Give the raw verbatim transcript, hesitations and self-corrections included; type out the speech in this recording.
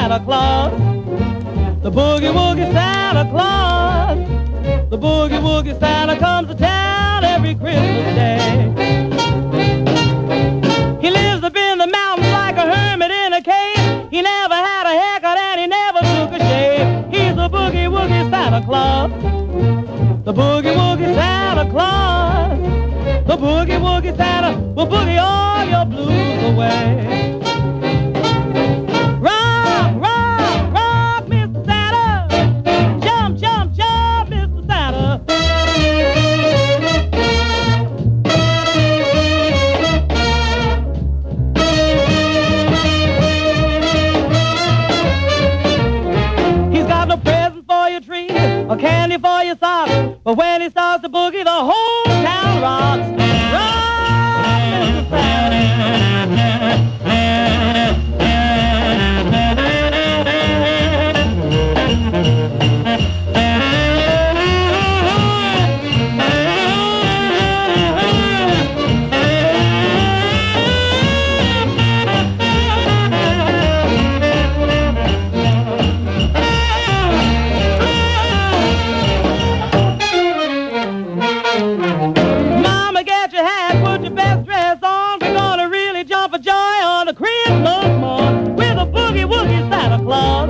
Santa Claus. The boogie woogie Santa Claus. The boogie woogie Santa comes to town every Christmas day. He lives up in the mountains like a hermit in a cave. He never had a haircut and he never took a shave. He's the boogie woogie Santa Claus. The boogie woogie Santa Claus. The boogie woogie Santa will boogie all your blues away. Rock, rock, rock, Mister Santa. Jump, jump, jump, Mister Santa. He's got no present for your tree or candy for your socks, but when he starts to boogie, the whole town rocks. Rock, Mister Santa. Mama, get your hat, put your best dress on. We're gonna really jump for joy on a Christmas morn with a boogie woogie Santa Claus.